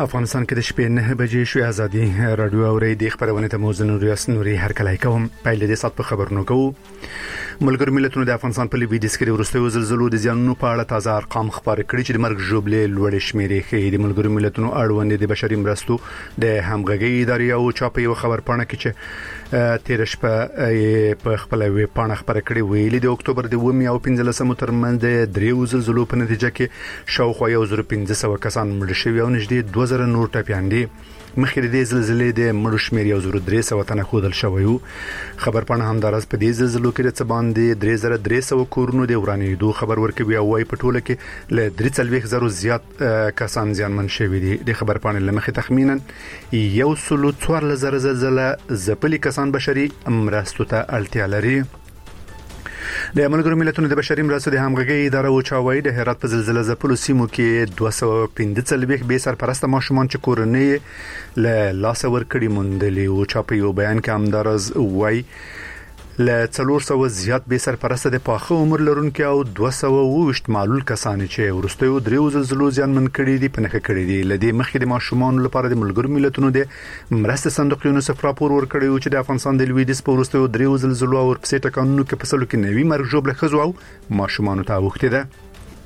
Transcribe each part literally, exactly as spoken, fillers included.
افغانستان کې د شپې نه بجې شو ازادي رادیو اوري د خبرونه ته موزه نورياس نوري هر کله کوم پایله د سات په خبرونو کو ملګر ملتونو د افغانستان په لویدیځ کې د ورستیو زلزلو د زیانونو په اړه تازه ارقام خبرې کړي چې د مرګ جوړبلې لوړ شمیرې ښیي د ملګر ملتونو اړوند د بشري مرستو د همغږي ادارې او چاپي او خبر پاڼه کې چې تیر شپه په خپل وی پاڼه خبرې کړي ویلي د اکتوبر د اووه او پنځلسمې ترمنځ د دریو زلزلو په نتیجه کې شاوخوا یو زر پنځه سوه کسان مړ شوي او نږدې دوه زره نور ټپيان دي. مخکې د زلزلې د مړو شمیر یو زر درې سوه تنه خودل شوی. خبر پاڼه همدارس په دې زلزلو کې د څبان د درې زره درې سوه کورونو د ورانېدو خبر ورکوي او وايي په ټوله کې ل درې څلوېښت زره زیات کسان زیانمن شوي دي. د خبر پاڼې لمخې تخمینا یو سل څوارلس زره زلزله ځپلي کسان بشري مرستو ته اړتیا لري. د ملګرو ملتونو د بشري مرستو د همغږي اداره او چاوي د هرات په زلزلې ځپلو سیمو کې دوه سوه پنځه څلوېښت به سرپرست ماشومان چې کورنۍ له لاس ور کړی مونډلي او چاپي یو بیان کې همدارز وای له څلور سوه زیات به سرپرست د پاخه عمر لرونکو او دوه سوه اووه معلول کسان چې ورستیو دریو زلزلو زیانمن کړي دي په نخښه کړي دي. لدی مخکې د ماشومان لپاره د ملګرو ملتونو د مرستې صندوق یونیسف راپور ورکړی او چې د افغانستان د لویدیځ په ورستیو دریو زلزلو او په ټکانونو کې په سلو کې نوي مرګ جوړ لخصو او ماشومان ته وخته ده.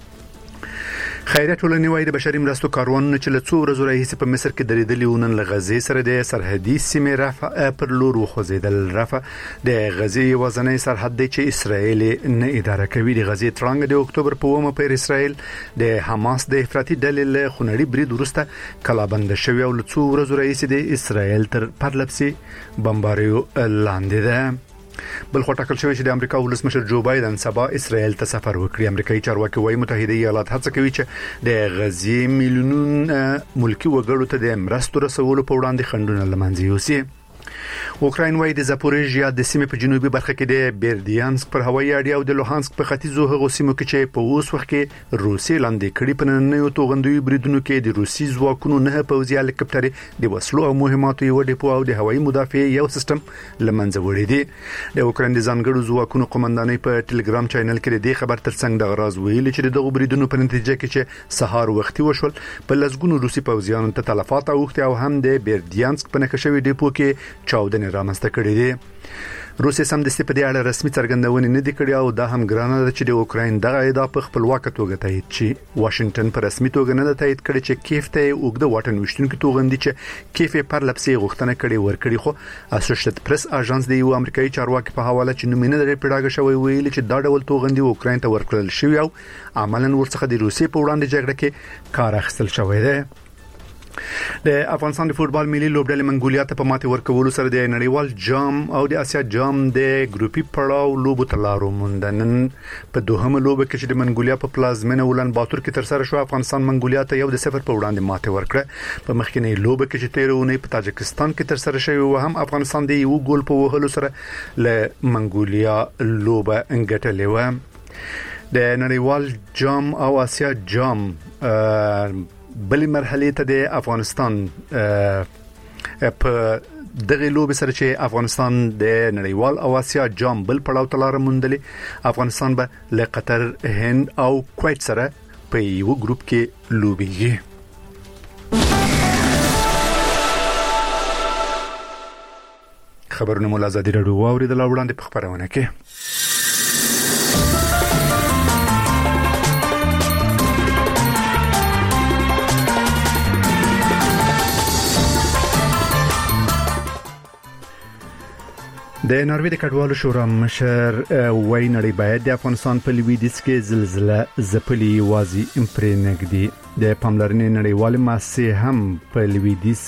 خیرات ټولنې وايي د بشري مرستو کاروانونه چې له څو ورځې راهیسې په مصر کې درېدلي ونن له غزې سره د سرحدي سیمې رفح پر لور وخوځېدل. رفح د غزې وزنۍ سرحد دی چې اسرائیل نه اداره کوي. د غزې ترانګ د اکتوبر په اومه پر اسرائیل د حماس د افراطي ډلې له خونړي برید وروسته کلابند شوی او له څو ورځې راهیسې د اسرائیل تر پرلپسې بمباریو لاندې ده. بل خو ټاکل شوی چې د امریکا ولسمشر جو بایدن سبا اسرائیل ته سفر وکړي. امریکایي چارواکي وايي متحده ایالات هڅه کوي چې د غزې میلیونونو ملکی وګړو ته د مرستو رسولو په وړاندې خنډونه لمنځه یوسي. اوکراین وايي د زاپوریژیا د سیمې په جنوبي برخه کې د بیردیانسک پر هوایي اډې او د لوهانسک په ختیځو هغو سیمو کې چې په اوس وخت کې روسي لاندې کړي په نننیو توغندوی بریدونو کې د روسي ځواکونو نه پوځي هلیکاپټر د وسلو او مهماتو یو ډیپو او د هوایي مدافع یو سیستم لمنځه وړي دي. د اوکراین د ځانګړو ځواکونو قومندانۍ په ټلګرام چینل کې د خبر ترڅنګ د غراز ویلي چې دغه بریدونو په نتیجه کې چې سهار وختي وشول په لسګونو روسي پوځیانو ته تلفات اوښتي او هم د بیردیانسک په نښه ډیپو کې چاودنې رامنځته کړې دي. روسي سمدستي په دې اړه رسمي څرګندونې نه دي کړې او دا هم ګرانه ده چې د اوکراین دغه ادعا په خپلواک توګه تایید شي. واشنگټن په رسمي توګه نه تایید کړي چې کیف ته اوګده واټن وشتونکو توغندي چې کیف پر لپسې غوښتنه کړي ورکړي. خو اسوسییټډ پریس اژانس د یو امریکایي چارواکي په حواله چې نومینه لري پیډاګه شوی ویلي چې دا ډول توغندي اوکراین ته ورکړل شوی او عملاً ورڅخه د روسي په وړاندې جګړه کې کار اخیستل شوی دی. د افغانستان د فوتبال ملي لوبډلې منګولیا ته په ماتې ورکولو سره د نړیوال جام او د اسیا جام د ګروپي پړاو لوبو ته لارو موندنن په دوهمه لوبه کې چې د منګولیا په پلازمینه ولن باتور کې تر سره شو. افغانستان منګولیا ته یو د صفر په وړاندې ماتې ورکړه. په مخکینی لوبه کې چې تیرونه په تاجکستان کې تر سره شوی و هم افغانستان د یو ګول په وهلو سره له منګولیا لوبه انګټلې و. د نړیوال جام او اسیا جام بلې مرحله ته د افغانستان په دغه لوب سره چې افغانستان د نړیوال او اسیا جام بل پړاو ته لار موندلې. افغانستان به له قطر، هند او کویت سره په یو ګروپ کې لوبيږي. خبرونه مول ازادي رادیو واوري د لاوړاندې په خبرونه کې د ناروې د کډوالو شورا مشر وای نړۍ باید د افغانستان په لویدیځ کې زلزلہ ځپلي وازي امپرینګدي. د پاملرنې نړیوال مؤسسه هم په لویدیځ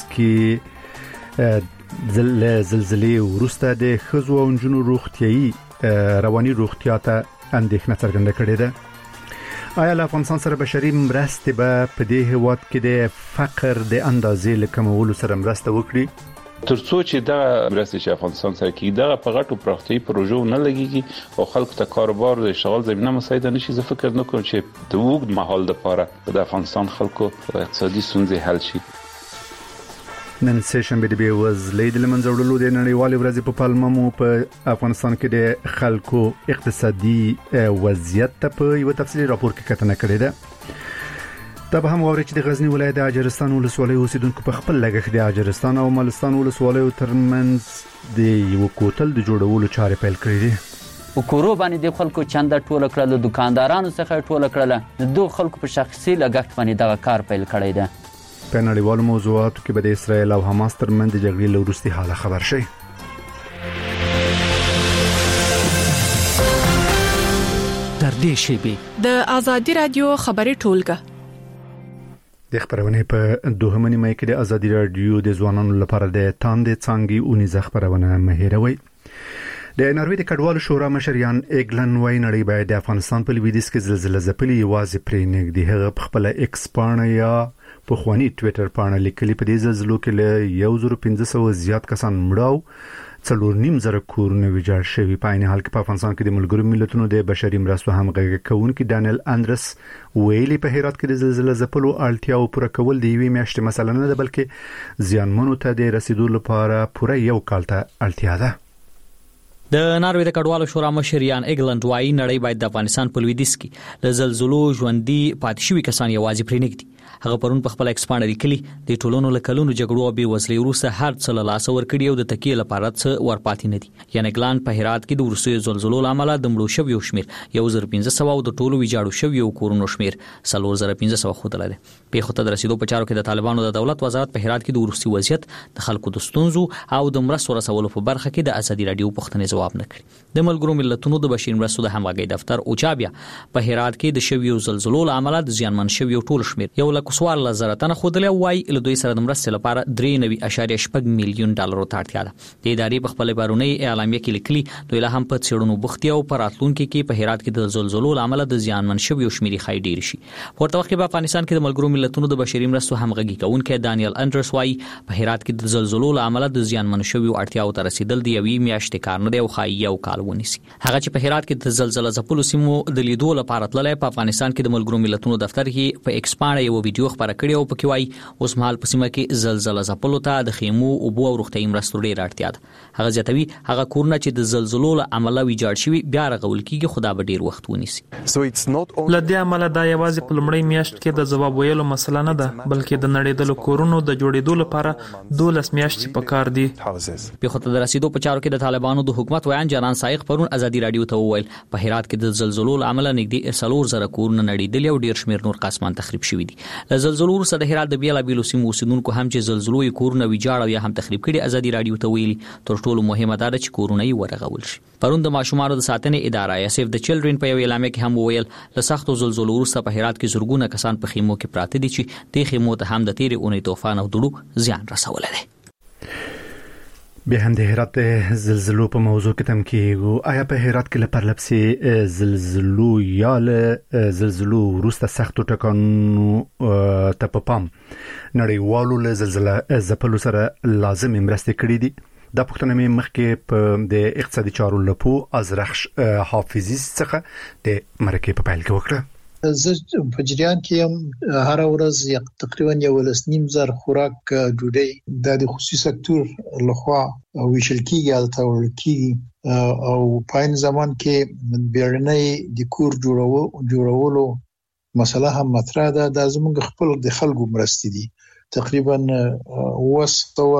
کې زلزلې ورسته د خزو او جنو روغتيایي رواني روغتیا ته اندېښنه څرګنده کړې ده. آیا افغانستان سره بشري مرستې به په دې هواد کې د فقر د اندازې لکمولو سره مرسته وکړي؟ ترڅو چې دا مرستې چې افغانستان سره کوي دا په غټو پراختي پروژو نه لګيږي او خلکو ته کاروبار او اشتغال زمينه مساعده نشي. زه فکر نه کوم چې د وګړو مهال لپاره د افغانستان خلکو اقتصادي ستونزې حل شي. نن سیشنبه د بیوزلۍ د لمنځوړلو د نړیوال ورځې په پالمه مو په افغانستان کې د خلکو اقتصادي وضعیت ته په یو تفصیلي راپور کې کتنه کړې ده. دا به هم غواړي چې د غزنی ولایت د اجرستان ولسوالۍ اوسیدونکو په خپل لګښت د اجرستان او ملستان ولسوالیو ترمنځ د یو کوتل د جوړولو چارې پیل کړې دي. او کورو باندې د خلکو چنده ټوله کړل، د دکاندارانو څخه ټوله کړل، د دوه خلکو په شخصي لګښت باندې دا کار پیل کړی دی. په نړیوالو موضوعاتو کې به د اسرایل او حماس ترمنځ د جګړې له وروستي حاله خبر شي. تر دې شیبې د ازادي رادیو خبري ټولګه د خبرونه په دوهمه نیمه کې د ازادي رادیو د ځوانانو لپاره د تاندې څنګه اونیزه خبرونه مهیروي. د ناروې د کډوالو شورا مشریان ایګلن وای نړۍ باید د افغانستان په لویدیځ کې زلزلې ځپلي یوازې پرې نګدي. هغه په خپل ایکس پاڼه یا په خواني ټوئیټر پاڼه لیکلي په دې زلزلو کې له یو زر پنځه سوه زیات کسان مړاو، څلور نیم زره کورونه ویجاړ شوي. په عین حال کې په افغانستان کې د ملګرو ملتونو د بشري مرستو همغږي کوونکي ډانیل اندرس ویلي په هرات کې د زلزلې ځپلو اړتیاو پوره کول د یوې میاشتې مسله نه ده، بلکې زیانمنو ته د رسیدو لپاره پوره یو کال ته اړتیا ده. د ناروې د کډوالو شورا مشریان ایګلند وای نړۍ باید د افغانستان په لویدیځ کې له زلزلو ژوندۍ پاتې شوي کسان یوازې پرې نږدي. هغه پرون په خپل ایکس پاڼه لیکلي د ټولونو لکلونو جګړو او بېوزلۍ وروسته هر څه له لاسه ورکړي او د تکیې لپاره څه ورپاتې نه دي. یعنی ګلان په هرات کې د وروستیو زلزلو له امله د مړو شویو شمېر یو زر پنځه سوه او د ټولو ویجاړو شویو کورونو شمېر څلور زره پنځه سوه ښودلی دی. پیښو ته د رسیدو په چارو کې د طالبانو د دولت وزارت په هرات کې د وروستي وضعیت، د خلکو د ستونزو او د مرستو رسولو په برخه کې د ازادي رادیو پوښتنې ځواب نه کړي. د ملګرو ملتونو د بشري مرستو د همغږۍ دفتر اوچابیا په هرات کې د شویو زلزلو له امله د زیانمن شویو ټول شمېر یو لک څوارلس زره تنه خودلی وای له دوی سره د مرستې لپاره درې نوي اعشاریه شپږ میلیون ډالرو ته اړتیا ده. د ادارې په خپل بارونی اعلامیه کې لیکلي دوی لا هم په څېړنو بوخت دي او په راتلونکي کې په هرات کې د زلزلو له امله د زیانمن شویو شمېر ښایي ډېر شي. په ورته وخت کې په افغانستان کې د ملګرو ملتونو د بشري مرستو همغږي کوونکی ډانیل اندرس وای په هرات کې د زلزلو له امله د زیانمن شویو اړتیاو ته رسیدل د یوې میاشتې کار نه دی او ښایي یو کال ونیسي. هغه چې په هرات کې د زلزلې ځپلو سیمو د لیدو لپاره تللی په افغانستان کې د ملګرو ملتونو دفتر کې په ایکس پاڼه یو ویډیو خبره کړې او پکې وایي اوس مهال په سیمه کې زلزلې ځپلو ته د خیمو، اوبو او روغتیايي مرستو ډېره اړتیا ده. هغه زیاتوي هغه کورونه چې د زلزلو له امله ویجاړ شوي بیا رغول کېږي، خو دا به ډېر وخت ونیسي. له دې امله دا یوازې په لومړۍ میاشت کې د ځواب ویلو مسله نه ده، بلکې د نړېدلو کورونو د جوړېدو لپاره دولس میاشتې پکار دي. پیښو ته د رسیدو په چارو کې د طالبانو د حکومت ویان جانان سایق پرون ازادي رادیو ته وویل په هرات کې د زلزلو له امله نږدې څلور زره کورونه نړېدلي او ډېر شمېر نور قسمان تخریب شوي دي. له زلزلو وروسته د هرات د بېلابېلو سیمو اوسیدونکو هم چې زلزلو یې کورونه ویجاړ او یا هم تخریب کړي ازادي رادیو ته ویلي تر ټولو مهمه دا ده چې کورونه یې ورغول شي. پرون د ماشومانو د ساتنې اداره یا سیف د چلډرن په یو اعلامیه کې هم وویل له سختو زلزلو وروسته په هرات کې زرګونه کسان په خیمو کې پراته دي چې د خیمو ته هم د تیرې اونۍ طوفان او دوړو زیان رسولی دی. به هم د هرات زلزلو په موضوع کې تم کېږو. آیا په هرات کې له پرلپسې زلزلو یا له زلزلو وروسته سختو ټکانونو ته په پام نړیوالو له زلزله ځپلو سره لازمې مرستې کړې دي؟ دا پوښتنه مې مخکې په د اقتصادي چارو لپو از رخش حافظي څخه د مرکې په پیل کې وکړه. زه په جریان کې هم هر ورځ تقریبا یو لس نیم زر خوراک ډوډۍ د خصوصي سکتور لخوا ویشل کېږي البته ورکول کېږي او په عین زمان کې بیرنۍ د کور جوړولو جوړولو مسله هم مطرح ده. دا زموږ خپل د خلکو مرستې دي. تقریبا اوه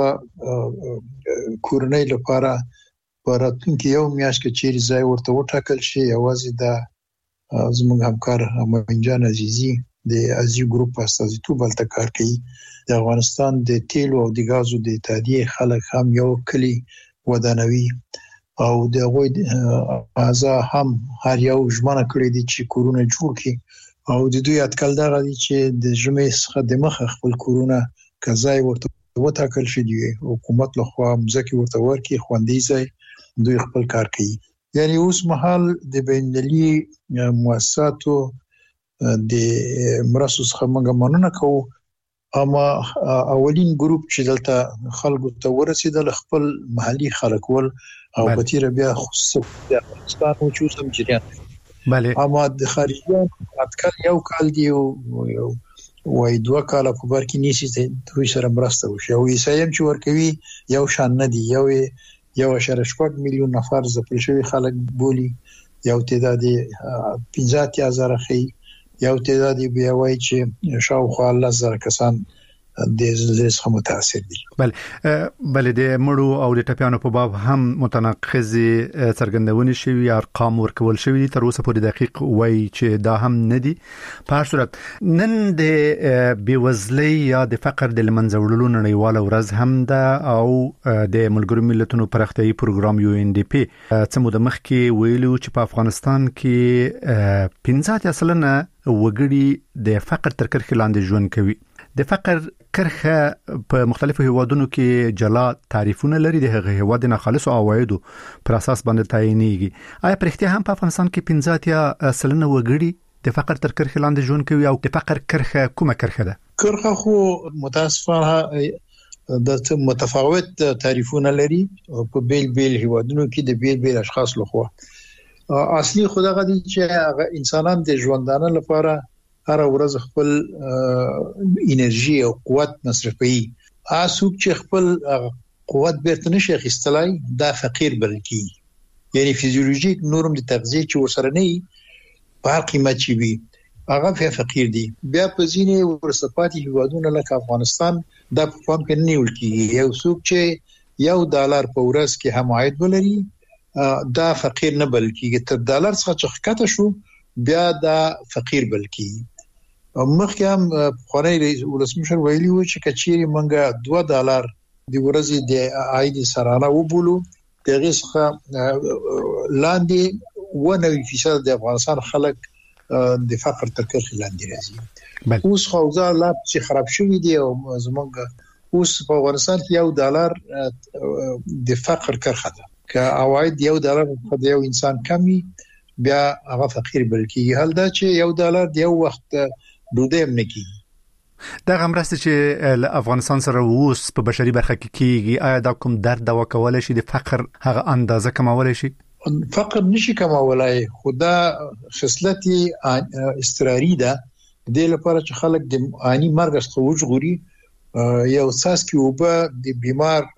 سوه کورنۍ لپاره په راتلونکي یو میاشت کې چیرې ځای ورته وټاکل شي. یوازې دا زموږ همکار امینجان عزیزی د ازیو ګروپ په استازیتوب هلته کار کوي. د افغانستان د تیلو او د غازو د اتحادیې خلک هم یو کلی ودانوي او د هغوی اعضا هم هر یو ژمنه کړې دي چې کورونه جوړ کړي او د دوی اټکل دغه دي چې د ژمي څخه د مخه خپل کورونه که ځای ورته وټاکل شي دي حکومت لخوا مځکې ورته ورکړي خوندي ځای دوی خپل کار کوي. یعنی اوس مهال د بین‌المللي مؤسساتو د مرستو څخه موږ مننه کوو، اما اولین ګروپ چې دلته خلکو ته ورسېدل خپل محلي خلک ول او په تیره بیا خصوصا د افغانستان او چې اوس هم جریان بله اما د خارجیانو اټکل یو کال دی او وای دوه کاله په بر کې نیسي دوی سره مرسته وشي او عیسایم چې ورکوي یو شان نه دی. یو یو اشاره شپږ میلیون نفر ځپل شوي خلک بولی، یو تعداد پنځه اتیا زره خي یو تعداد بیا وایي چې شاوخوا لس زره کسان د زلزلې څخه متاثر دي. بل بل د مړو او د ټپیانو په باب هم متناقض څرګندونې شوي ارقام ورکول شوي تر اوسه پورې دقیق وایي چې دا هم نه دي. په هر صورت نن د بیوزلۍ یا د فقر د لمنځه وړلو نړیواله ورځ هم ده او د ملګرو ملتونو پراختیایي پروګرام یو ان ډي پی څه موده مخکې ویلو چې په افغانستان کې پنځه اتیا سلنه وګړي د فقر تر کرښې لاندې ژوند کوي. د فقر کرښه په مختلفو هیوادونو کې جلا تعریفونه لري، د هغه هیواد نه خالصو عوایدو پر اساس باندې تعینېږي. آیا پر اختیار هم په افغانستان کې پنځه اتیا سلنه وګړي د فقر تر کرښې لاندې ژوند کوي او د فقر کرښه کومه کرښه ده؟ کرښه خو متاسفانه د متفاوت تعریفونه لري په بیل بیل هیوادونو کې د بیل بیل اشخاص لخوا. اصلي خدای غدي چې انسانان د ژوندانه لپاره هر ورځ خپل انرژي او قوت مصرفوي. اسوک چې خپل قوت بیرته نشي اخیستلای دا فقیر بلل کی، یعنی فیزیولوژیک نورم د تغذیه چې ورسره نه په قیمت چي وي هغه په فقیر دي. بیا په ځینې ورسپاتې هیوادونو لکه افغانستان دا په پام کې نه نیول کیږي. یو څوک چې یو ډالر په ورځ کې هم عاید ولري دا فقیر نه بلل کیږي، تر ډالر څخه چې ښکته شو بیا دا فقیر بلل کیږي. مخکې هم خوري رئیس ولسمشر ویلي و چې کچيري منګه دوه ډالر د ورځې د عاید سرانه وبولو دغه څخه لاندې و نه فیصد د افغانستان خلک د فقر تر کرښې لاندې راځي. اوس خوځا لا چې خراب شوی دی او زمونږ اوس په افغانستان کې یو ډالر د فقر کرښه ده، که عواید یو ډالر په یو انسان کمی بیا هغه فقیر بلکې حل دا چې یو ډالر د یو وخت ډوډۍ نه کیږي. دا غمرسته چې افغانستان سره اوس په بشري برخه کې کیږي، آیا دا کوم درد دوا کولای شي د فقر هغه اندازه کمولای شي؟ فقر نشي کمولای، خدا خصلت استراری ده د لپاره چې خلک د اني مرګ څخه وژغوري. یو ساس کې وبه د بیمار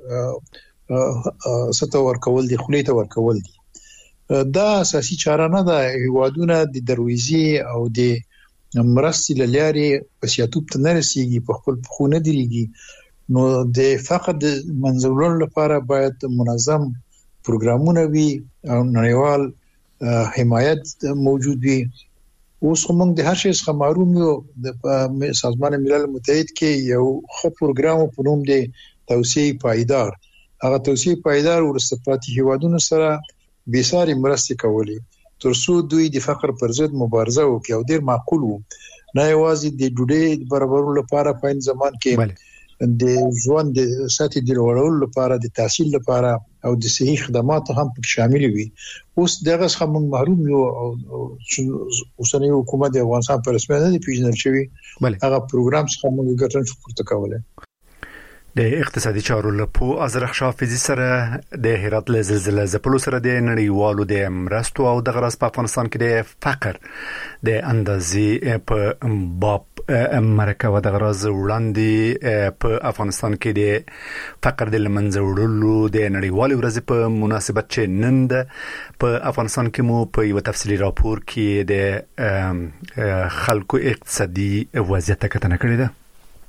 ستو ورکول دي، خولې ته ورکول دي. دا اساسي چاره نه ده. هیوادونه د درويزي او د مرستې لارې په سیاتوب ته نه رسیږي، په خپل خونه دیږي. نو د فقر د منځولو لپاره باید منظم پروګرامونه وي او نړیوال حمایت موجود وي. اوس موږ د هر شي څخه محروم یو. د سازمان ملل متحد کې یو خو پروګرام په نوم دی توسعه پایدار. هغه توسعه پایدار ورسپاتې هیوادونو سره بیساري مرستې کولې ترڅو دوی د فقر پر ضد مبارزه وکړي او ډیر معقول وو. نه یوازې د ډوډۍ برابرولو لپاره په این زمان کې د ژوند د ساتي د لوړولو لپاره، د تحصیل لپاره او د صحي خدماتو هم پکې شامل وي. اوس دغه څخه موږ محروم یو او اوسنۍ حکومت د افغانستان پر رسمي نه دی پیژندل شوی. هغه پروګرام څخه موږ ګټه پورته کوله. د اقتصادي چارو لپاره ازرخ شافزي سره د هرات له زلزلې زپلو سره د نړیوالو د مرستو او د غرس په افغانستان کې د فقر د اندازې په باب امریکا و د غرض وړاندې په افغانستان کې د فقر د لمنځه وړلو د نړیوالو ورځې په مناسبت چې نن د په افغانستان کې مو په یو تفصیلی راپور کې د خلکو اقتصادي وضعیت کتنه کړې ده.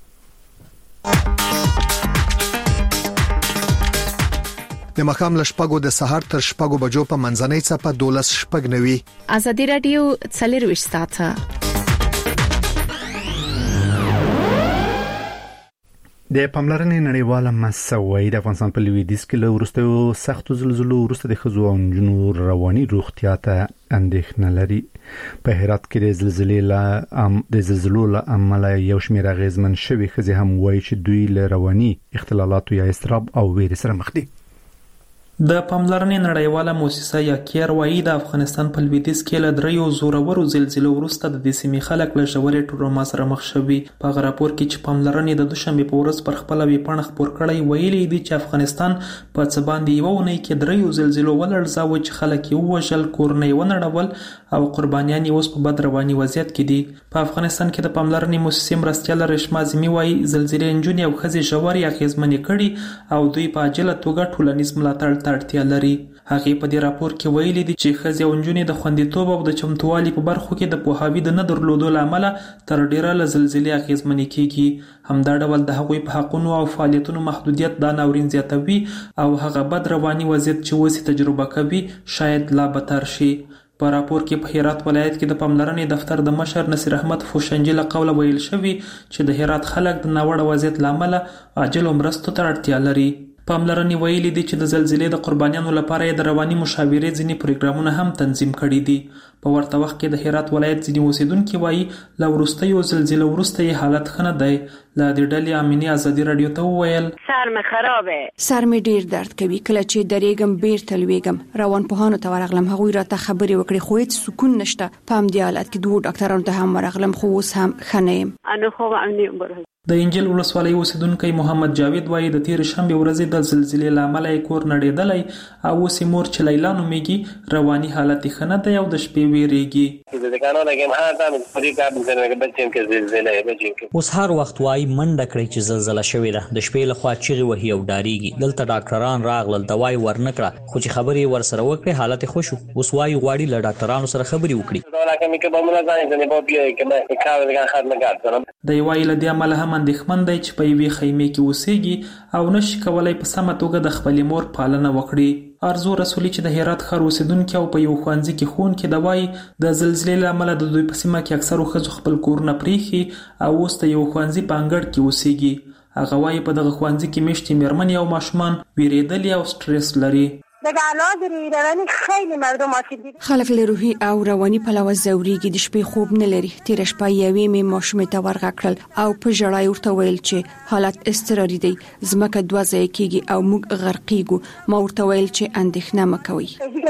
د مخام لشپګو د سحر تر شپګو بجو په منځنۍ صفه دولس شپګ نوي. ازادي رادیو څلرويشت ساعته د پاملرنې نړیواله مسوي د افغانستان په لویدیځ کې له وروستیو سختو زلزلو وروسته د ښځو او نجونو رواني روغتیا ته اندېښنه لري. په هرات کې د زلزلې له ام د زلزلو له امله یو شمېر اغېزمن شوي ښځې هم وایي چې دوی له رواني اختلالاتو یا اضطراب او ویرې سره مخ دي. د پاملرنې نړیواله موسسه یا کیر وايي د افغانستان په لویدیځ کې له دریو زورورو زلزلو وروسته د دې سیمې خلک له ژورې ټروما سره مخ شوي. په هغه راپور کې چې پاملرنې د دوشنبې په ورځ پر خپله ویبپاڼه خپور کړی ویلي دي چې افغانستان په څه باندې یوه اونۍ کې دریو زلزلو ولړزاوه چې خلک یې ووژل، کورونه یې ونړول او قربانیان یې اوس په بد رواني وضعیت کې دي. په افغانستان کې د پاملرنې موسسې مرستیاله رشما عظمي وايي زلزلې نجونې او ښځې ژورې اغېزمنې کړي او دوی په عاجله توګه ټولنیز ملاتړ ته اړتیا لري. هغه په دې راپور کې ویلي دي چې ښځې او نجونې د خوندیتوب او د چمتووالي په برخو کې د پوهاوي د نه درلودو له امله تر ډیره له زلزلې اغېزمنې کیږي. همدا ډول د هغوی په حقونو او فعالیتونو محدودیت دا ناورین زیاتوي او هغه بد رواني وضعیت چې اوس تجربه کوي شاید لا بدتر شي. په راپور کې په هرات ولایت کې د پاملرنې دفتر د مشر نصیر احمد فوشنجي له قوله ویل شوی چې د هرات خلک د ناوړه وضعیت له امله عاجل مرستو ته اړتیا لري. پاملرنې ویلي دي چې د زلزلې د قربانیانو لپاره یې د رواني مشاورې ځینې پروګرامونه هم تنظیم کړي دي. په ورته وخت کې د هرات ولایت ځینې اوسیدونکي وایي له وروستیو زلزلې وروسته یې حالت ښه نه دی. له دې ډلې امینې ازادي راډیو ته وویل سر مې خرابه، سر مې ډیر درد کوي، کله چې درېږم بیرته لوېږم. روانپوهانو ته ورغلم، هغوی راته خبرې وکړې خو هیڅ سکون نشته. په همدې حالت کې دوه ډاکټرانو ته هم ورغلم خو اوس هم ښه نه یم. انا خو امني. د انجیل ولسوالۍ اوسیدونکی محمد جاوید وایي د تیر شنبه ورځې د زلزلې له امله یې کور نړېدلی او اوس مور چې لیلا نومیږي رواني حالت یې ښه نه دی او د شپې ویریږي. اوس هر وخت وایي منډه کړئ چې زلزله شوې ده، د شپې لخوا چیغې وهي او ډاریږي. دلته ډاکټران راغلل، دوا یې ورنکړه خو چې خبرې یې ورسره وکړې حالت یې ښه شو. اوس وایي غواړي له ډاکټرانو سره خبرې وکړي. د یوایي له دې امله هم اندېښمن دی چې په یوې خیمې کې اوسېږي او نشي کولای په سمه توګه د خپلې مور پالنه وکړي. ارزو رسولي چې د هرات ښار اوسیدونکي او په یو ښوونځي کې ښوونکي د وایي د زلزلې له امله د دوی په سیمه کې اکثرو ښځو خپل کورونه پریښي او اوس د یو ښوونځي په انګړ کې اوسېږي. هغه وایي په دغه ښوونځي کې میشتې میرمنې او ماشومان ویرېدلي او سټرس لري. خلک له روحي او رواني پلوه ځوريږي، د شپې خوب نه لري. تیر شپه یوې مې ماشومې ته ورغ کړل او په ژړا یې ورته ویل چې حالت اضطراري دی، ځمکه دوه ځای کېږي او موږ غرقېږو. ما ورته ویل چې اندېښنه مه کوئ.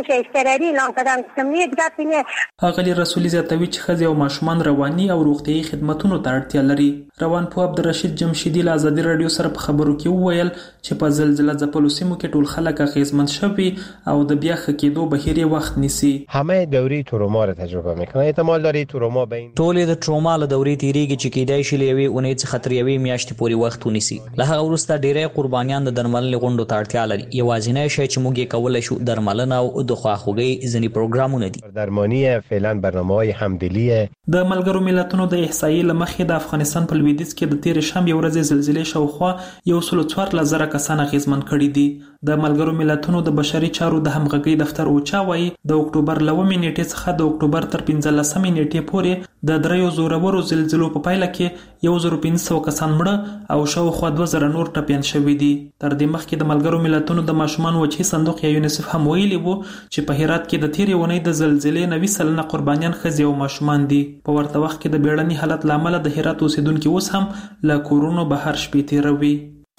ښاغلي رسولي زیاتوي چې ښځې او ماشومان رواني او روغتیايي خدماتونو ته اړتیا لري. روانپوه عبدالرشید جمشیدي له ازادي راډیو سره په خبرو کې وویل چې په زلزله ځپلو سیمو کې ټول خلک اغېزمن شوي او د بیا ښه کېدو بهیر یې وخت نیسي. همه دوره تروما را تجربه میکنه. احتمال داره تروما به این ټول د تروما له دورې تیریږي چې کېدای شي له یوې اونۍ څخه تر یوې میاشتې پورې وخت ونیسي. له هغه وروسته ډېری قربانیان د درملنې غونډو ته اړتیا لري. یوازینی شی چې موږ یې کولی شو درملنه او د خواخوږۍ ځینې پروګرامونه دي. درماني فعلا برنامه‌های همدلی. د ملګرو ملتونو د احصایې له مخې د افغانستان په لویدیځ کې د تیر شنبه ورځې زلزلې شاوخوا یو سل څوارلس زره کسان اغېزمن کړي دي. د ملګرو ملتونو د بشري چارو د همغږۍ دفتر اوچا وایي د اکتوبر لومې نیټې څخه د اکتوبر تر پنځلسمې نیټې پورې د دریو زورورو زلزلو په پایله کې یو زر پنځه سوه کسان مړه او شاوخوا دوه زره نور ټپیان شوي دي. تر دې مخکې د ملګرو ملتونو د ماشومانو وجهي صندوق یا یونیسف هم ویلي وو چې په هرات کې د تیرې اونۍ د زلزلې نوي سلنه قربانیان ښځې او ماشومان دي. په ورته وخت کې د بیړني حالت له امله د هرات اوسیدونکي اوس هم له کورونو بهر شپې تېروي.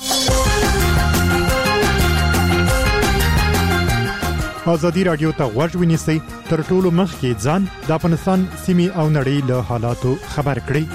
ازادي راډیو ته غوږ ونیسئ، تر ټولو مخکې ځان د افغانستان سیمې او نړۍ له حالاتو خبر کړئ.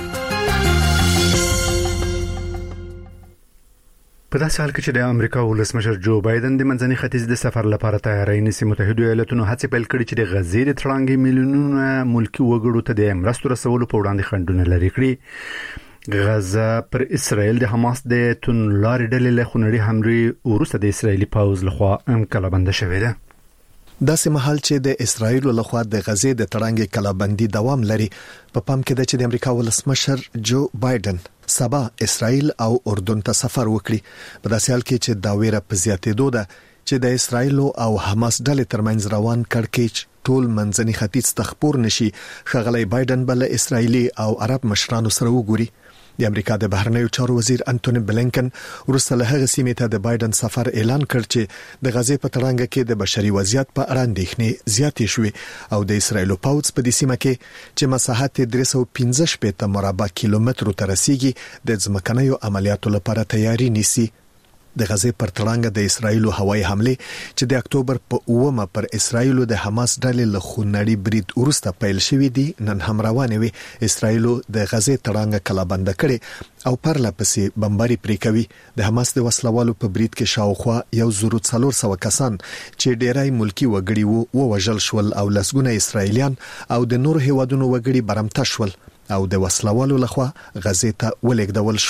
په داسې حال کې چې د امریکا ولسمشر جو بایدن د منځني ختیځ د سفر لپاره تیاری نیسي، متحده ایالاتونو هڅې پیل کړې چې د غزې د تړانګې میلیونونه ملکي وګړو ته د مرستو رسولو په وړاندې خنډونه لرې کړي. غزه پر اسرائیل د حماس د تونلارې ډلې له خونړۍ حملې وروسته د اسرائیلي پوځ لخوا انقلابنده شوې ده. داسې مهال چې د اسرایل لخوا د غزې د تړانګې کلابندي دوام لري، په پام کې ده چې د امریکا ولسمشر جو بایدن سبا اسرائیل او اردن ته سفر وکړي. په داسې حال کې چې دا ویره په زیاتېدو ده چې د اسرایل او حماس ډلې ترمنځ روان کړکېچ ټول منځني ختیځ ته خپور نشي. ښاغلی بایدن بل اسرایلی او عرب مشرانو سره وګوري. د امریکا د بهرنیو چارو وزیر انټونی بلینکن وروسته له هغه سیمې ته د بایدن سفر اعلان کړ چې د غزې په تړانګه کې د بشري وضعیت په اړه اندېښنې زیاتې شوې او د اسرایل پوځ په دې سیمه کې چې مساحت درې سوه پنځه شپېته مربع کیلومترو ته رسیږي د ځمکنیو عملیاتو لپاره تیاری نیسي. د غزې پر تړانګه د اسرایل هوایي حمله چې د اکتوبر په اومه پر اسرایل د حماس ډلې له خونړي برید وروسته پیل شوې دي نن هم روانه وي. اسرایل د غزې تړانګه کلابند کړي او پرله پسې بمباري پرې کوي. د حماس د وسلوالو په برید کې شاوخوا یو زر څلور سوه کسان چې ډېرای ملکی وګړي وو ووژل شول او لسګونه اسرایلیان او د نور هیوادونو وګړي برمته شول او د وسلوالو لخوا غزې ته ولېږدول شول.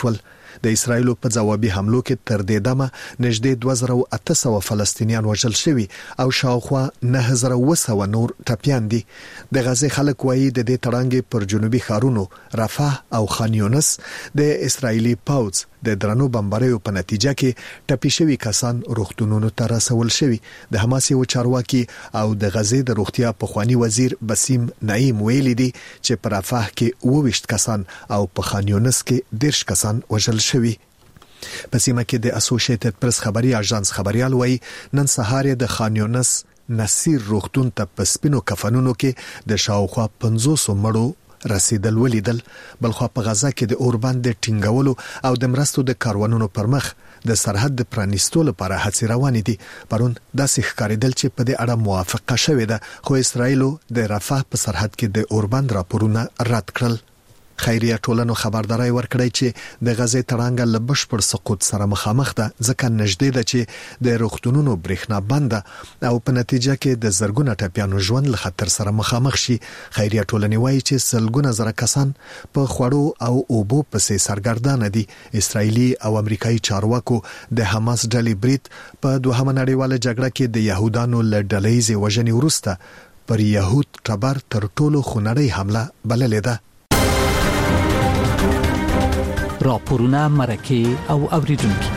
د اسرایل په ځوابي حملو کې تر دې دمه نږدې دوه زره اته سوه فلسطینیان وژل شوي او شاوخوا نه زره اوه سوه نور ټپيان دي. د غزه خلک وایي د دې تړانګې پر جنوبي ښارونو رفح او خان یونس د اسرایلی پاوځ د درنو بمباریو په نتیجه کې ټپي شوي کسان روغتونونو ته رسول شوي. د حماس یو چارواکي او د غزه د روغتیا پخوانی وزیر بسیم نعیم ویلي دي چې په رفح کې اوه ویشت کسان او په خان یونس کې دیرش کسان وژل شوي. په سیمه کې د اسوسییټډ پریس خبري اژانس خبريال وایي نن سهار د خان یونس نصیر روغتون ته په سپینو کفنونو کې د شاوخوا پنځوس مړو رسیدل ولیدل. بلخو په غزه کې د اوربند د ټینګولو او د مرستو د کاروانونو پر مخ د سرحد د پرانیستو لپاره هڅې روانې دي. پرون داسې ښکارېدل چې په دې اړه موافقه شوې ده، خو اسرایل د رفح په سرحد کې د اوربند راپورونه رد کړل. خیریه ټولنو خبرداري ورکړی چې د غزې تړانګه له بشپړ سقوط سره مخامخ ده، ځکه نږدې ده چې د روغتونونو برېښنا بند او په نتیجه کې د زرګونه ټپيانو ژوند له خطر سره مخامخ شي. خیریه ټولنې وایي چې سلګونه زره کسان په خوړو او اوبو پسې سرګردانه دي. اسرایلی او امریکایي چارواکو د حماس ډلې برید په دوهمه نړیواله جګړه کې د يهودانو له ډلهیزې وژنې وروسته پر يهود ټبر تر ټولو خونړۍ حمله بللې ده. راپورونه مرکه او اوریدونکو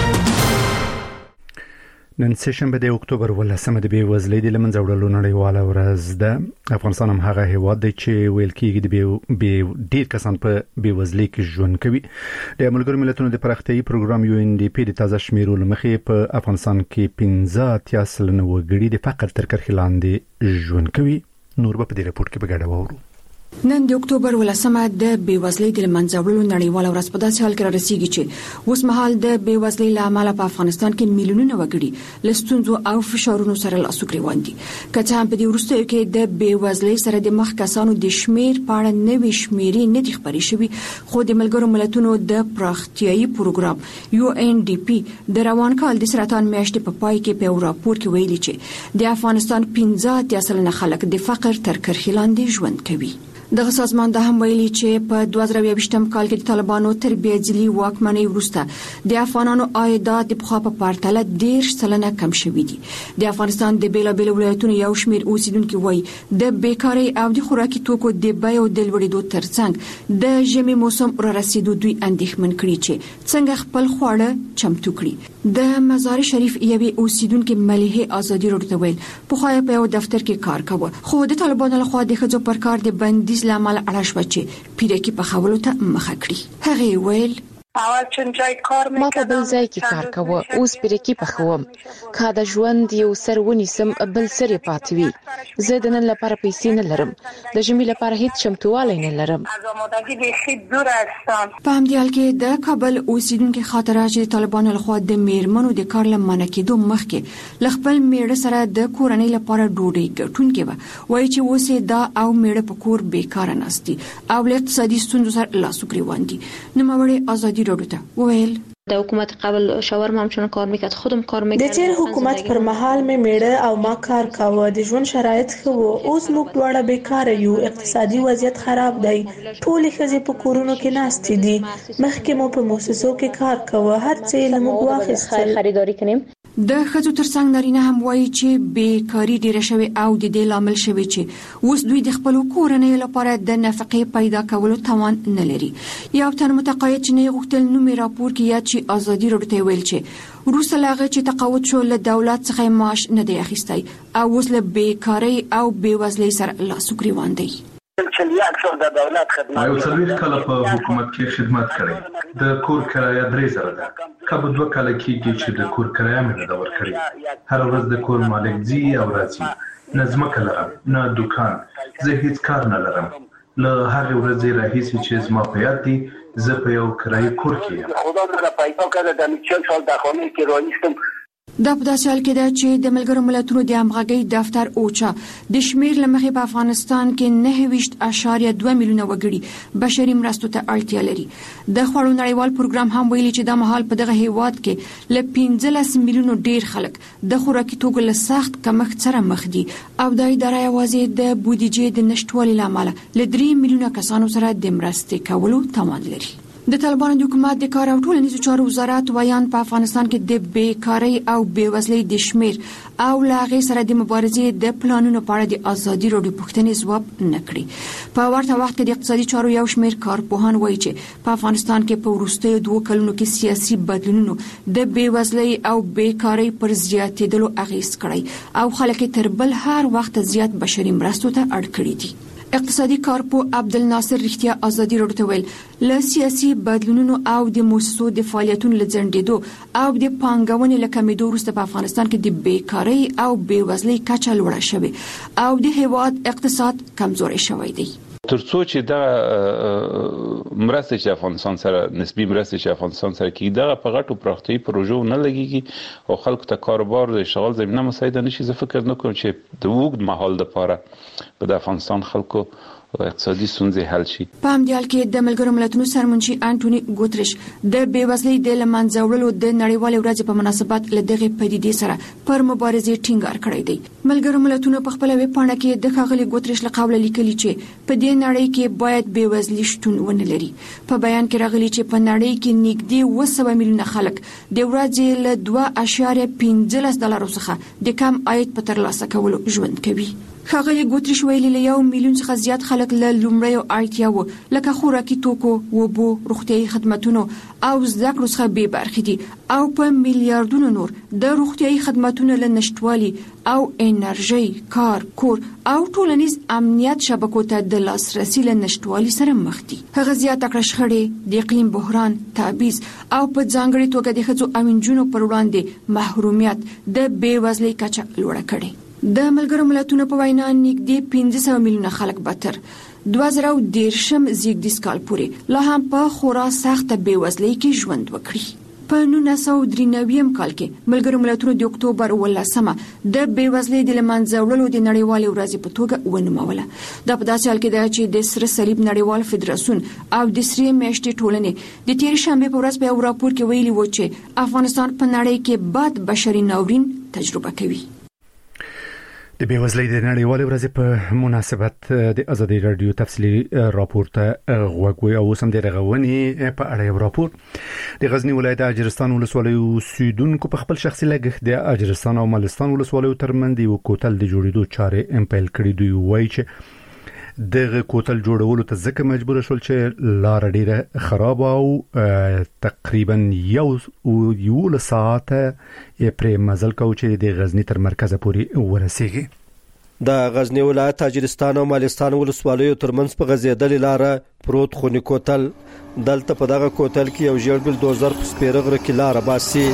نن سشنبه د اکتوبر ولسمه د بیوزلۍ د لمنځه وړلو نړیواله ورځ ده. افغانستان هم هغه هیواد دی چې ویل کېږي د بي ډیر کسان په بیوزلۍ کې ژوند کوي. د ملګرو ملتونو د پراختیايي پروګرام یو ان ډي پی د تازه شمیرو لمخې په افغانستان کې پنځه اتیا سلنه وګړي د فقر تر کرښې لاندې ژوند کوي. نور به په دې راپور کې په ګډه وورو. نن د اکتوبر ولسمه د بیوزلۍ د لمنځه وړلو نړیواله ورځ په داسې حال کې رارسیږي چې اوس مهال د بیوزلۍ له امله په افغانستان کې میلیونونه وګړي له ستونزو او فشارونو سره لاس او ګریوان دي. که څه هم په دې وروستیو کې د بیوزلۍ سره د مخ کسانو د شمیر په اړه نوې شمیرې نه دي خبرې شوي، خو د ملګرو ملتونو د پراختیايي پروګرام یو ان ډي پی د روان کال د سرطان میاشتې په پای کې په یو راپور کې ویلي چې د افغانستان پنځه اتیا سلنه خلک د فقر تر کرښې لاندې ژوند کوي. دغه سازمان د هم ویلي چې په دوه زره یوویشتم کال کې د طالبانو تر بیځلي واکمنۍ وروسته د افغانانو عایدات د پخوا په پرتله ډېر سلنه کم شوي دي. د افغانستان د بیلابیلو ولایتونو یو شمېر اوسیدونکو وایي د بیکارۍ او د خوراکي توکو د بیو د لوړېدو ترڅنګ د ژمي موسم را رسیدو دوی اندېښمن کړي چې څنګه خپل خواړه چمتو کړي. د مزار شریف یوې اوسیدونکو مليحه ازادي راډیو ویل په خو په یو دفتر کې کار کاوه، خو د طالبانو لخوا د ښځو پر کار د بندي لامل اړه شو چې پیرکی په خولو ته مخه کړی. هغه ویل ما په بل ځای کې کار کوم، اوس پیرکی پخوم. که د ژوند یو سر ونیسم بل سر پاتې وي. زه د نن لپاره پیسې نه لرم، د ژمي لپاره هیڅ چمتووالی نه لرم. په همدې حال کې د کابل اوسیدونکو خاطره چې طالبانو لخوا د میرمنو د کار لمنه کېدو مخکې ل خپل میړه سره د کورنۍ لپاره ډوډۍ ګټونکې و، وایي چې اوس دا او میړه په کور بیکاره ناستي او له اقتصادي ستونزو سره لاس او ګریوان دي. نوموړی ازادي راډیو ویل د حکومت قبل شاورما هم چون کار میکرد، خودم کار میکردم. د تیر حکومت پر مهال می میړه او ما کار کاوه، د ژوند شرایط خو اوس موږ دواړه بیکاره یو، اقتصادي وضعیت خراب دی، ټول ښځې په کورونو کې ناستې دي. مخکې مو په مؤسسو کې کار کاوه، هر څه له موږ واخیستل. خریداري کنیم د ښځو ترڅنګ نارینه هم وایي چې بیکاری ډیره شوې او د دې لامل شوی چې اوس دوی د خپل کورنۍ لپاره د نفقې پیدا کولو توان نه لري. یو تن متقاعد چې نه غوښتل نوم راپور کې یا چې ازادي راډیو ویل چې روسه لاغه چې تقاعد شو له دولت څخه معاش نه دی اخیستی او اوس له بیکاری او بیوزلۍ سره لاس او ګریوان دی. ما یو څلوېښت کاله په حکومت کې خدمت کړی. د کور کرایه درې زره ده. کله دوه کاله کېږي چې د کور کرایه مې نه ده ورکړې. هر ورځ د کور مالک ځي او راځي. نه ځمکه لرم نه دوکان، زه هیڅ کار نه لرم. له هغې ورځې راهیسې چې زما په یاد دي زه په یو کرایي کور کې یم. دا په داسې حال کې ده چې د ملګرو ملتونو د همغږۍ دفتر اوچا د شمیر لمخې په افغانستان کې نهه ویشت اعشاریه دوه میلیونه وګړي بشري مرستو ته اړتیا لري. د خوړو نړیوال پروګرام هم ویلي چې د مهال په دغه هیواد کې ل پنځلس میلیونو ډیر خلک د خوراکي توکو له سخت کمښت سره مخ دي او د ادارې یوازې د بودیجې د نشټوالي لامل ل درې میلیونه کسانو سره د مرستې کولو توان لري. د طالبانو د حکومت د کار او ټولنیزو چارو وزارت وایان په افغانستان کې د بیکاری او بیوزلۍ د شمیر او لاغې سره د مبارزې د پلانونو په اړه د ازادي راډیو پوښتنې ځواب نکړي. په ورته وخت کې د اقتصادي چارو یو شمیر کارپوهان وایي چې په افغانستان کې په وروستیو دوه کلونو کې سیاسي بدلونونو د بیوزلۍ او بیکاری پر زیاتېدلو اغیز کړی او خلک تر بل هر وخت زیات بشري مرستو ته اړ کړي دي. اقتصادي کارپو عبدالناصر رښتیا ازادي راډیو ته ویل له سیاسي بدلونونو او د موسسو د فعالیتونو لځنډېدو او د پانګونې له کمیدو وروسته په افغانستان کې د بیکاری او بیوزلۍ کچه لوړه شوې او د هیواد اقتصاد کمزوري شوی دی. ترڅو چې دا مرسته چې افغانستان سره نسبی مرسته چې افغانستان سره کیږي دا په غټو پراختي پروژو نه لګيږي او خلکو ته کاروبار د اشتغال زمينه مساعده نشي. زه فکر نه کوم چې د وګړو مهال لپاره په افغانستان خلکو اقتصادي ستونزې حل شي. په همدې حال کې د ملګرو ملتونو سرمنشي انټونی ګوتریش د بیوزلۍ د لمنځه وړلو د نړیوالې ورځې په مناسبت له دغه پدیدې سره پر مبارزې ټینګار کړی دی. ملګرو ملتونو په خپل ویب پاڼه کې د ښاغلي ګوتریش له قوله لیکلي چې په دې نړۍ کې باید بیوزلۍ شتون ونه لري. په بیان کې راغلي چې په نړۍ کې نږدې اوه سوه میلیونه خلک د ورځې له دوه اعشاریه پنځلس ډالرو څخه د کم عاید په ترلاسه کولو ژوند کوي. ښاغلي ګوتریش ویلي له یو میلیون څخه زیات خلک له لومړیو اړتیاوو لکه خوراکي توکو، اوبو، روغتیايي خدماتونو او زده کړو څخه بې برخې دي او په میلیارډونو نور د روغتیايي خدماتونو له نشټوالي او انرژي، کار، کور او ټولنیز امنیت شبکو ته د لاسرسي له نشټوالي سره مخ دي. هغه زیاته کړه شخړې، د اقلیم بحران، تبعیض او په ځانګړي توګه د ښځو او نجونو پر وړاندې محرومیت د بیوزلۍ کچه لوړه کړې. د ملګرو ملتونو په وینا نږدې پنځه سوه میلیونه خلک به تر دوه زره دېرشم زیږدیز کال پورې لا هم په خورا سخته بیوزلۍ کې ژوند وکړي. په نولس سوه درې نوي کال کې ملګرو ملتونو د اکتوبر اوولسمه د بیوزلۍ د لمنځه وړلو د نړیوالې ورځې په توګه ونوموله. دا په داسې حال کې ده چې د سره صلیب نړیوال فدراسیون او د سرې میاشتې ټولنې د تیر شنبه په ورځ په یو راپور کې ویلي و چې افغانستان په نړۍ کې بد بشري ناورین تجربه کوي. د بیوزلۍ د نړیوالې ورځې په مناسبت د ازادي رادیو تفصیلي راپور ته غوږ وي او سم د رغونې په اړه یو راپور. د غزنی ولایت اجرستان ولسوالۍ اوسیدونکو په خپل شخصي لګښت د اجرستان او ملستان ولسوالیو ترمنځ یو کوتل د جوړېدو چارې امپیل کړې دوی وایي چې دغه کوتل جوړولو ته ځکه مجبور شول چې لار ډیره خراب او تقریبا یو یو ساعت پرې مزل کو چې د غزنی تر مرکز پورې ورسیږي. د غزنی ولایت تاجرستان او مالستان ولسوالیو ترمنځ په غزیدلې لار پروت خونی کوتل دلته په دغه کوتل کې یو ژړ بلدوزر په سپیرغره کې لار باسي.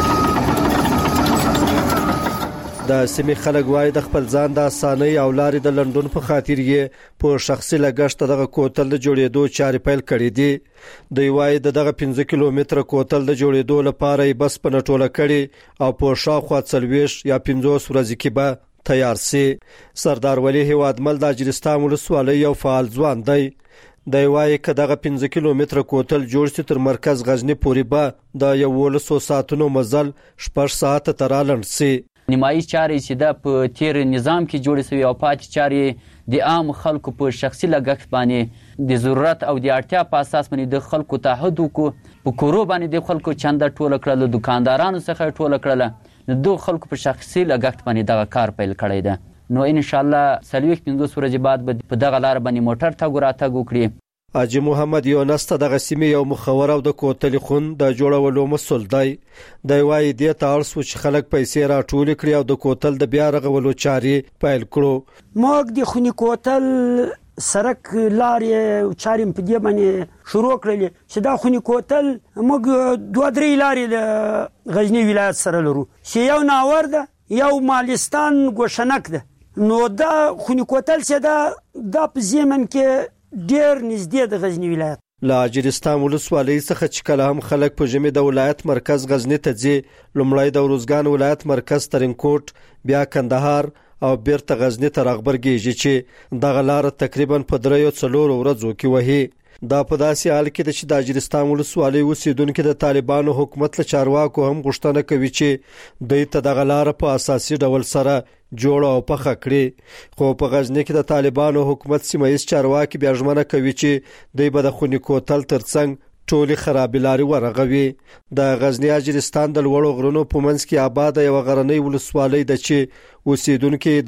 د سیمې خلک وایي د خپل ځان د اسانۍ او لارې د لندن په خاطر یې په شخصي لګښت دغه کوتل د جوړېدو چارې پیل کړې دي. دوی وایي دغه پنځه کیلومتره کوتل د جوړېدو لپاره یې بس په نټوله کړي او په شاوخوا څلوېښت یا پنځوس ورځې کې به تیار سي. سردار ولی هیوادمل د اجرستان ولسوالۍ یو فعال ځوان دی. د وایي که دغه پنځه کیلومتره کوتل جوړ شي تر مرکز غزنی پورې به د یولسو ساعتونو مزل شپږ ساعته ترالند سي. نیمایي چارې چې د په تیر نظام کې جوړې شوی او پاتې چارې د عام خلکو په شخصي لګښت باندې د ضرورت او د اړتیا په اساس باندې د خلکو تعهد وکړو. په کورو باندې د خلکو چنده ټوله کړل، دکاندارانو څخه ټوله کړل، د خلکو په شخصي لګښت باندې دغه کار پیل کړی دی. نو ان شاء الله څلوېښت پنځوس ورځې بعد به په دغه لار باندې موټر تګ راتګ وکړي. حاجی محمد یونس ته دغه سیمې یو مخور او د کوتل خون د جوړولو مسول دی. د وایي د تاړ سوچ خلک پیسې راټول کړي او د کوتل د بیا رغولو چارې پیل کړو. موږ د خونی کوتل سرک لارې چارې په دې باندې شروع کړلې چې دا خونی کوتل موږ دوه درې لارې د غزنی ولایت سره لرو چې یو ناور ده، یو مالستان ګوشنک ده. نو دا خونی کوتل چې دا د په زمن کې ډیر نږدې د غزنی ولایت. لا اجرستان ولسوالۍ څخه چې کله هم خلک په ژمي د ولایت مرکز غزنی ته ځي، لومړی د روزګان ولایت مرکز ترینکوټ، بیا کندهار او بیرته غزنی ته راغبرګیږي چې دغه لار تقریبا په دریو څلورو ورځو کې وهي. دا په داسې حال کې چې د اجرستان ولسوالۍ اوسیدونکو د طالبانو حکومت له چارواکو هم غوښتنه کوي چې دوی ته دغه لار په اساسي ډول سره جوړ او پخه کړي. خو په غزنی کې د طالبانو حکومت سیمایي چارواکي بیا ژمنه کوي چې دوی به د خونی کوتل ترڅنګ ټولي خرابلاري ورغوي. د غزنی اجرستان د لوړو غرونو په منځ کې آباد یو غرنۍ ولسوالۍ د چې اوسیدونکو